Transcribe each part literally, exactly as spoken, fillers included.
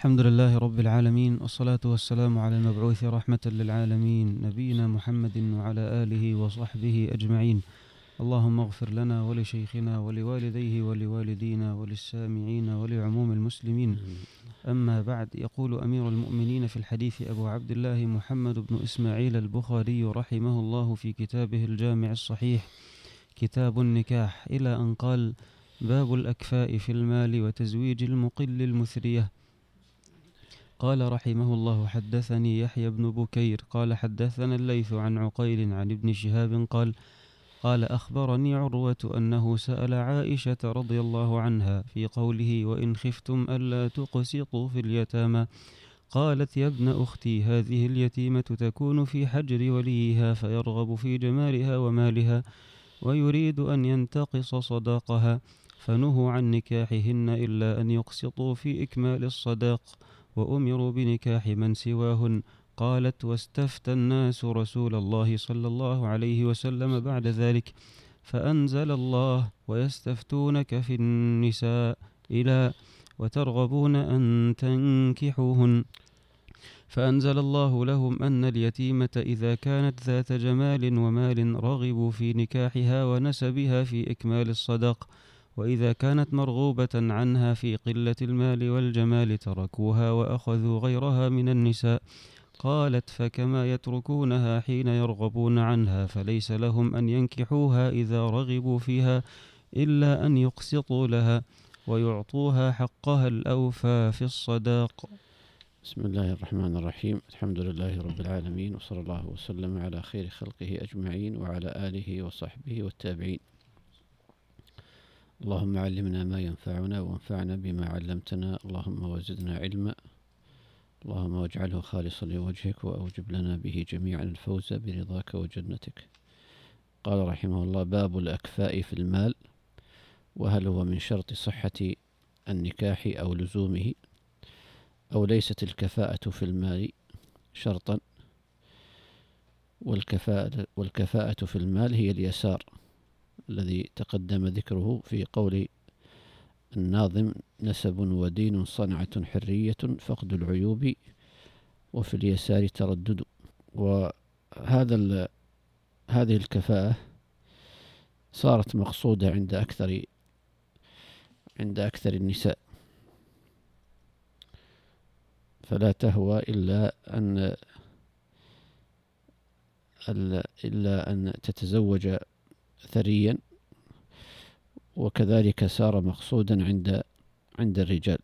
الحمد لله رب العالمين، والصلاة والسلام على المبعوث رحمة للعالمين نبينا محمد وعلى آله وصحبه أجمعين. اللهم اغفر لنا ولشيخنا ولوالديه ولوالدينا وللسامعين ولعموم المسلمين. أما بعد، يقول أمير المؤمنين في الحديث أبو عبد الله محمد بن إسماعيل البخاري رحمه الله في كتابه الجامع الصحيح كتاب النكاح إلى أن قال: باب الأكفاء في المال وتزويج المقل المثرية. قال رحمه الله: حدثني يحيى بن بكير قال حدثنا الليث عن عقيل عن ابن شهاب قال قال أخبرني عروة أنه سأل عائشة رضي الله عنها في قوله: وإن خفتم ألا تقسطوا في اليتامى، قالت: يا ابن أختي، هذه اليتيمة تكون في حجر وليها فيرغب في جمالها ومالها ويريد أن ينتقص صداقها، فنهوا عن نكاحهن إلا أن يقسطوا في إكمال الصداق، وأمروا بنكاح من سواهن. قالت: واستفتى الناس رسول الله صلى الله عليه وسلم بعد ذلك، فأنزل الله: ويستفتونك في النساء إلى وترغبون أن تنكحوهن، فأنزل الله لهم أن اليتيمة إذا كانت ذات جمال ومال رغبوا في نكاحها ونسبها في إكمال الصداق، وإذا كانت مرغوبة عنها في قلة المال والجمال تركوها وأخذوا غيرها من النساء. قالت: فكما يتركونها حين يرغبون عنها، فليس لهم أن ينكحوها إذا رغبوا فيها إلا أن يقسطوا لها ويعطوها حقها الأوفى في الصداق. بسم الله الرحمن الرحيم. الحمد لله رب العالمين، وصلى الله وسلم على خير خلقه أجمعين وعلى آله وصحبه والتابعين. اللهم علمنا ما ينفعنا وانفعنا بما علمتنا، اللهم وزدنا علما، اللهم واجعله خالصا لوجهك وأوجب لنا به جميعا الفوز برضاك وجنتك. قال رحمه الله: باب الأكفاء في المال، وهل هو من شرط صحة النكاح أو لزومه، أو ليست الكفاءة في المال شرطا، والكفاءة, والكفاءة في المال هي اليسار الذي تقدم ذكره في قول الناظم: نسب ودين صنعة حرية فقد العيوب وفي اليسار تردد. وهذا هذه الكفاءة صارت مقصودة عند أكثر عند أكثر النساء، فلا تهوى إلا أن إلا أن تتزوج ثريا، وكذلك صار مقصودا عند عند الرجال.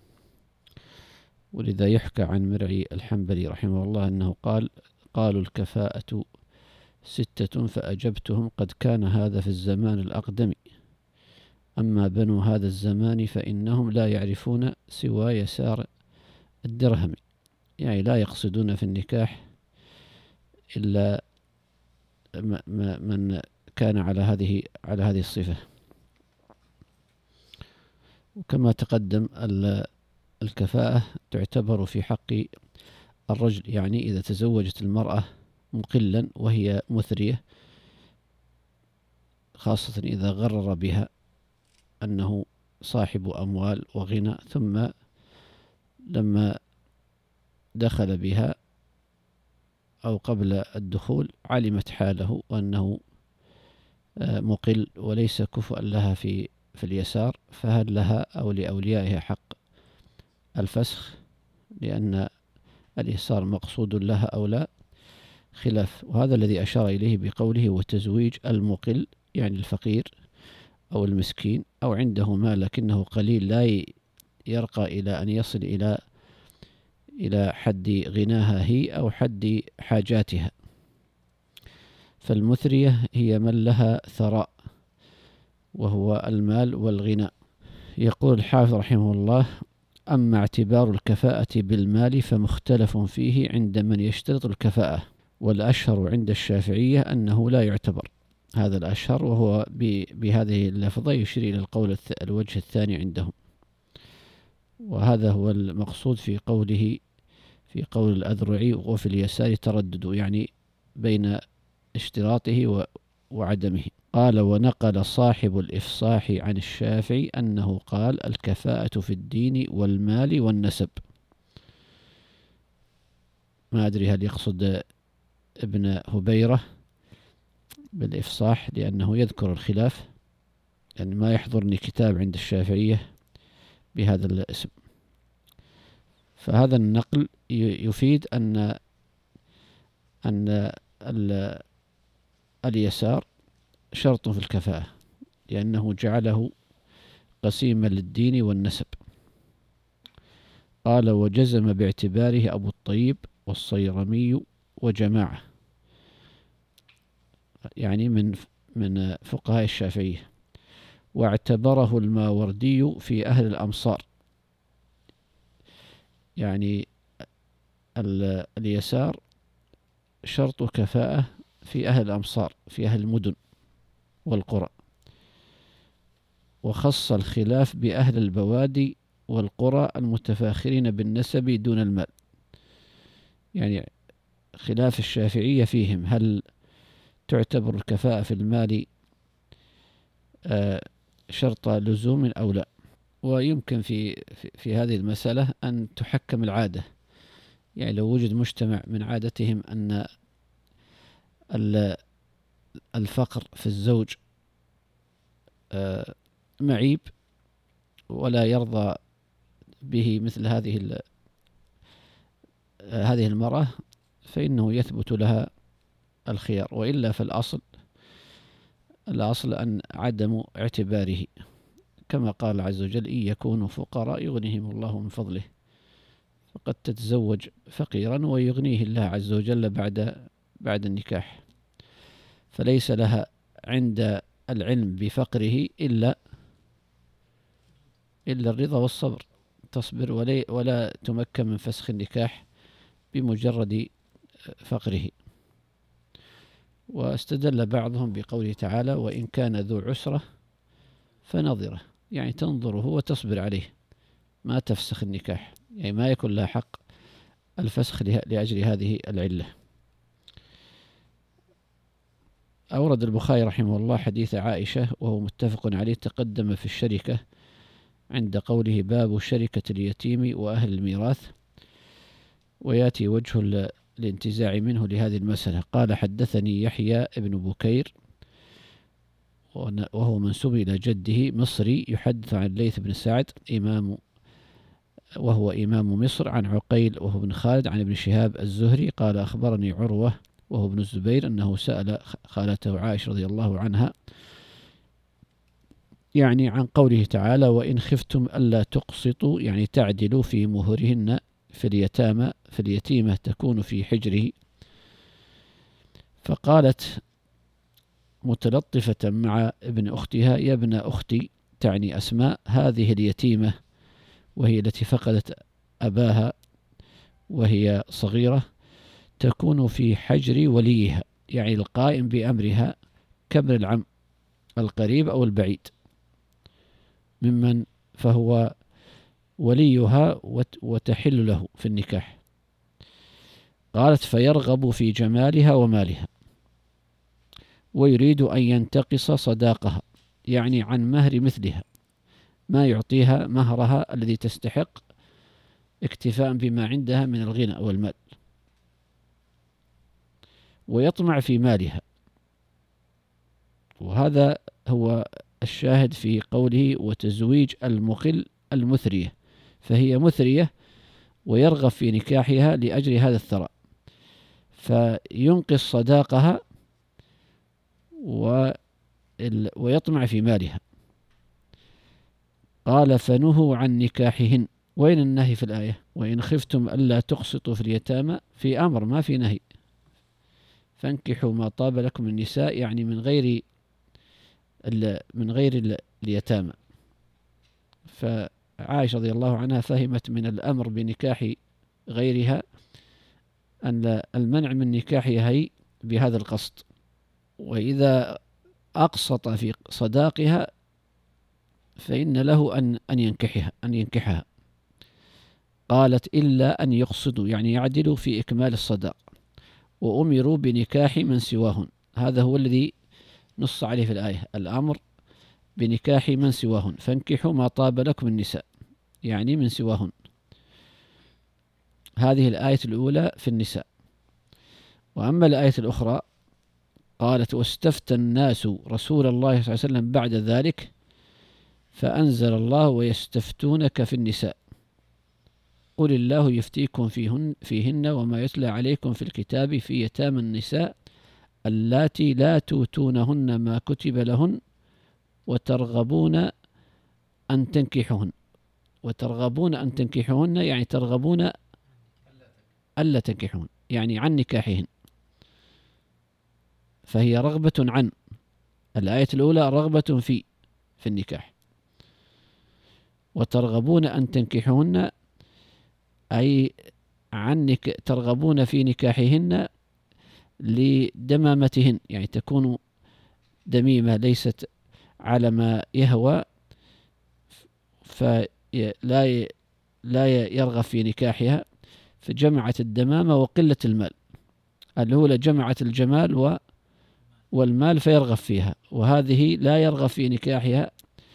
ولذا يحكى عن مرعي الحنبلي رحمه الله أنه قال: قالوا الكفاءة ستة فأجبتهم قد كان هذا في الزمان الأقدم، أما بنو هذا الزمان فإنهم لا يعرفون سوى يسار الدرهم، يعني لا يقصدون في النكاح إلا من كان على هذه على هذه الصفة. وكما تقدم الكفاءة تعتبر في حق الرجل، يعني إذا تزوجت المرأة مقلا وهي مثرية، خاصة إذا غرر بها أنه صاحب أموال وغنى، ثم لما دخل بها أو قبل الدخول علمت حاله وأنه مقل وليس كفؤا لها في في اليسار، فهل لها أو لأوليائها حق الفسخ، لأن اليسار مقصود لها أو لا؟ خلاف. وهذا الذي أشار إليه بقوله: وتزويج المقل، يعني الفقير أو المسكين أو عنده مال لكنه قليل لا يرقى إلى أن يصل إلى إلى حد غناها هي أو حد حاجاتها. فالمثرية هي من لها ثراء، وهو المال والغنى. يقول الحافظ رحمه الله: أما اعتبار الكفاءة بالمال فمختلف فيه عند من يشترط الكفاءة، والأشهر عند الشافعية أنه لا يعتبر. هذا الأشهر، وهو بهذه اللفظة يشير إلى القول الوجه الثاني عندهم، وهذا هو المقصود في قوله في قول الأذرعي: وفي اليسار تردد، يعني بين اشتراطه وعدمه. قال: ونقل صاحب الإفصاح عن الشافعي أنه قال: الكفاءة في الدين والمال والنسب. ما أدري هل يقصد ابن هبيرة بالإفصاح لأنه يذكر الخلاف، يعني ما يحضرني كتاب عند الشافعية بهذا الاسم. فهذا النقل يفيد أن أن اليسار شرط في الكفاءة، لأنه جعله قسيما للدين والنسب. قال: وجزم باعتباره أبو الطيب والصيرمي وجماعة، يعني من من فقهاء الشافعية. واعتبره الماوردي في أهل الأمصار، يعني اليسار شرط كفاءة في أهل الأمصار، في أهل المدن والقرى. وخص الخلاف بأهل البوادي والقرى المتفاخرين بالنسب دون المال، يعني خلاف الشافعية فيهم هل تعتبر الكفاءة في المال شرط لزوم أو لا. ويمكن في, في, في هذه المسألة أن تحكم العادة، يعني لو وجد مجتمع من عادتهم أن الفقر في الزوج معيب ولا يرضى به مثل هذه هذه المرأة، فإنه يثبت لها الخيار، وإلا فالأصل الأصل أن عدم اعتباره، كما قال عز وجل: إن يكونوا فقراء يغنيهم الله من فضله. فقد تتزوج فقيرا ويغنيه الله عز وجل بعد بعد النكاح، فليس لها عند العلم بفقره إلا إلا الرضا والصبر، تصبر ولا, ولا تمكن من فسخ النكاح بمجرد فقره. واستدل بعضهم بقوله تعالى: وإن كان ذو عسرة فنظرة، يعني تنظره وتصبر عليه، ما تفسخ النكاح، يعني ما يكون لها حق الفسخ لأجل هذه العلة. أورد البخاري رحمه الله حديث عائشة وهو متفق عليه، تقدم في الشركة عند قوله: باب شركة اليتيم وأهل الميراث، ويأتي وجه الانتزاع منه لهذه المسألة. قال: حدثني يحيى ابن بكير وهو منسوب إلى جده مصري، يحدث عن الليث بن سعد إمام وهو إمام مصر، عن عقيل وهو ابن خالد، عن ابن شهاب الزهري قال: أخبرني عروة وهو ابن الزبير أنه سأل خالته عائشة رضي الله عنها، يعني عن قوله تعالى: وإن خفتم ألا تقسطوا، يعني تعدلوا في مهرهن في اليتامى في اليتيمة تكون في حجره. فقالت متلطفة مع ابن أختها: يا ابن أختي، تعني أسماء، هذه اليتيمة وهي التي فقدت أباها وهي صغيرة، تكون في حجر وليها، يعني القائم بأمرها كابن العم القريب أو البعيد ممن فهو وليها وتحل له في النكاح. قالت: فيرغب في جمالها ومالها ويريد أن ينتقص صداقها، يعني عن مهر مثلها، ما يعطيها مهرها الذي تستحق اكتفاء بما عندها من الغنى والمال، ويطمع في مالها. وهذا هو الشاهد في قوله: وتزويج المقل المثرية، فهي مثرية ويرغب في نكاحها لأجل هذا الثراء، فينقص صداقها ويطمع في مالها. قال: فنهوا عن نكاحهن. وين النهي في الآية؟ وإن خفتم ألا تقسطوا في اليتامى، في أمر ما في نهي. فانكحوا ما طاب لكم من النساء، يعني من غير من غير اليتامى. فعائشة رضي الله عنها فهمت من الأمر بنكاح غيرها أن المنع من نكاحها هي بهذا القصد، وإذا أقسط في صداقها فإن له أن أن ينكحها أن ينكحها. قالت: إلا أن يقصدوا، يعني يعدلوا في إكمال الصداق، وأمروا بنكاح من سواهن. هذا هو الذي نص عليه في الآية، الأمر بنكاح من سواهن، فانكحوا ما طاب لكم النساء، يعني من سواهن. هذه الآية الأولى في النساء. وأما الآية الأخرى قالت واستفتى الناس رسول الله صلى الله عليه وسلم بعد ذلك فأنزل الله ويستفتونك في النساء قل الله يفتيكم فيهن, فيهن وما يتلى عليكم في الكتاب في يتامى النساء اللاتي لا توتونهن ما كتب لهن وترغبون أن تنكحهن وترغبون أن تنكحهن يعني ترغبون ألا تنكحهن يعني عن نكاحهن، فهي رغبة عن. الآية الأولى رغبة في في النكاح، وترغبون أن تنكحهن أي عنك ترغبون في نكاحهن لدمامتهن، يعني تكون دميمة ليست على ما يهوى فلا لا يرغب في نكاحها، فجمعت الدمامة وقلة المال. الأولى جمعت الجمال و والمال فيرغب فيها، وهذه لا يرغب في نكاحها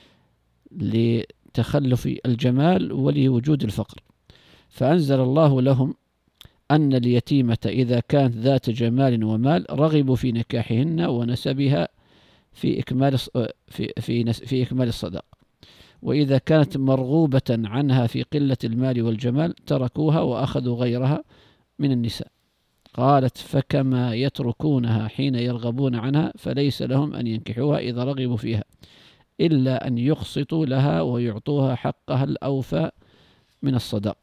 لتخلف الجمال ولوجود الفقر. فأنزل الله لهم أن اليتيمة إذا كانت ذات جمال ومال رغبوا في نكاحهن ونسبها في إكمال في في في إكمال الصداق، وإذا كانت مرغوبة عنها في قلة المال والجمال تركوها وأخذوا غيرها من النساء. قالت فكما يتركونها حين يرغبون عنها فليس لهم أن ينكحوها إذا رغبوا فيها إلا أن يقسطوا لها ويعطوها حقها الأوفى من الصداق.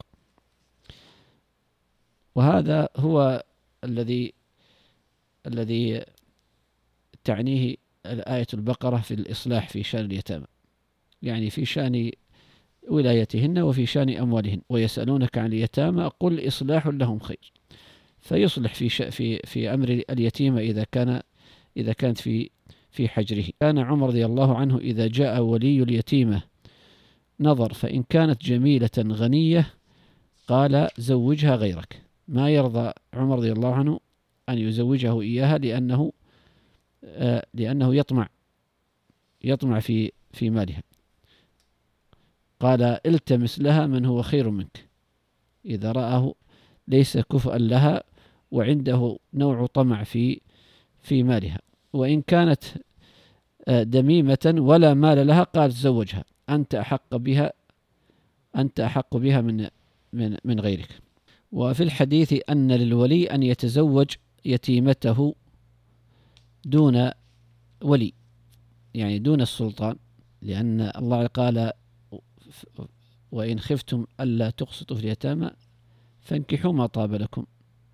وهذا هو الذي الذي تعنيه آية البقرة في الإصلاح في شأن اليتامى، يعني في شأن ولايتهن وفي شأن أموالهن. ويسألونك عن اليتامى قل إصلاح لهم خير، فيصلح في في في أمر اليتيمة إذا كان إذا كانت في في حجره. كان عمر رضي الله عنه إذا جاء ولي اليتيمة نظر فإن كانت جميلة غنية قال زوجها غيرك. ما يرضى عمر رضي الله عنه أن يزوجه إياها لأنه آه لأنه يطمع يطمع في في مالها. قال التمس لها من هو خير منك، إذا رآه ليس كفءا لها وعنده نوع طمع في في مالها. وإن كانت دميمة ولا مال لها قال زوجها، أنت أحق بها أنت أحق بها من من من غيرك. وفي الحديث أن للولي أن يتزوج يتيمته دون ولي، يعني دون السلطان، لأن الله قال وإن خفتم ألا تقسطوا في اليتامى فانكحوا ما طاب لكم،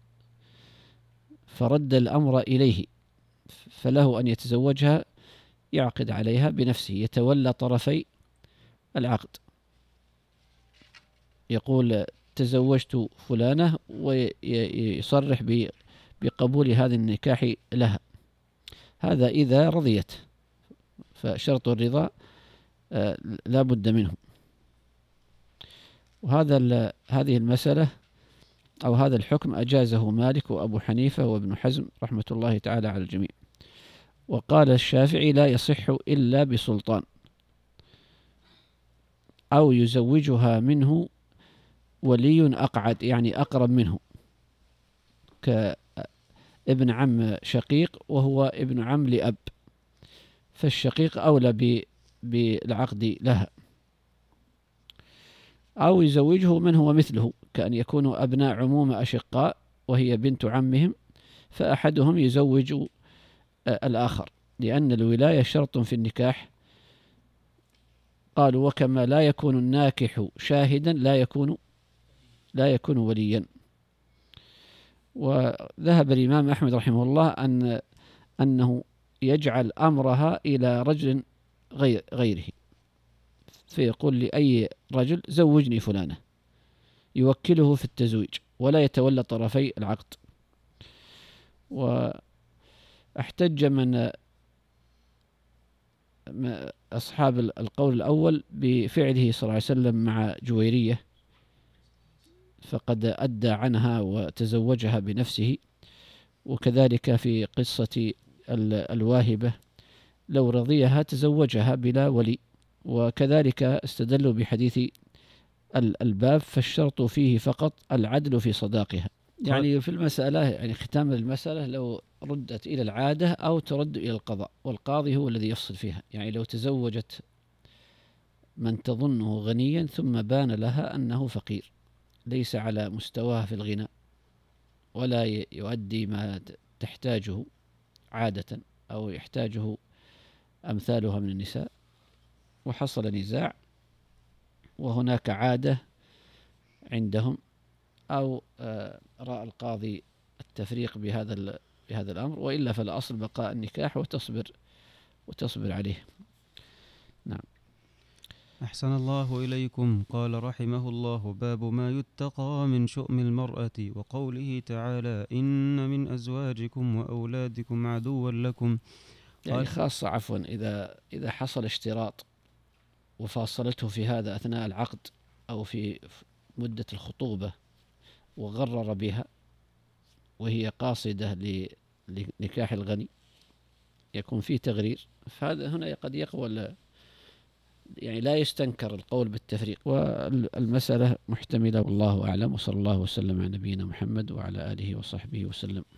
فرد الأمر إليه، فله أن يتزوجها يعقد عليها بنفسه، يتولى طرفي العقد، يقول تزوجت فلانة ويصرح بقبول هذا النكاح لها. هذا إذا رضيت، فشرط الرضا لا بد منه. وهذا هذه المسألة أو هذا الحكم أجازه مالك وأبو حنيفة وابن حزم رحمة الله تعالى على الجميع. وقال الشافعي لا يصح إلا بسلطان أو يزوجها منه ولي أقعد، يعني أقرب منه، كابن عم شقيق وهو ابن عم لأب، فالشقيق أولى بالعقد لها. أو يزوجه من هو مثله، كأن يكونوا أبناء عموم أشقاء وهي بنت عمهم، فأحدهم يزوج الآخر، لأن الولاية شرط في النكاح. قالوا وكما لا يكون الناكح شاهدا لا يكون لا يكون وليا. وذهب الإمام أحمد رحمه الله أن أنه يجعل أمرها إلى رجل غير غيره، فيقول لأي رجل زوجني فلانة، يوكله في التزويج ولا يتولى طرفي العقد. واحتج من أصحاب القول الأول بفعله صلى الله عليه وسلم مع جويرية، فقد أدى عنها وتزوجها بنفسه. وكذلك في قصة الواهبة لو رضيها تزوجها بلا ولي. وكذلك استدلوا بحديث الباب، فالشرط فيه فقط العدل في صداقها، يعني في المسألة يعني ختام المسألة لو ردت إلى العادة أو ترد إلى القضاء، والقاضي هو الذي يفصل فيها. يعني لو تزوجت من تظنه غنيا ثم بان لها أنه فقير ليس على مستواها في الغنى ولا يؤدي ما تحتاجه عادة أو يحتاجه أمثالها من النساء، وحصل نزاع وهناك عادة عندهم، أو رأى القاضي التفريق بهذا بهذا الأمر، وإلا فالأصل بقاء النكاح وتصبر وتصبر عليه. نعم. أحسن الله إليكم. قال رحمه الله: باب ما يتقى من شؤم المرأة، وقوله تعالى: إن من أزواجكم وأولادكم عدوا لكم. يعني خاصة عفوا إذا إذا حصل اشتراط وفاصلته في هذا أثناء العقد أو في مدة الخطوبة وغرر بها وهي قاصدة لنكاح الغني يكون فيه تغرير، فهذا هنا قد يقوى، يعني لا يستنكر القول بالتفريق، والمسألة محتملة والله أعلم، وصلى الله وسلم على نبينا محمد وعلى آله وصحبه وسلم.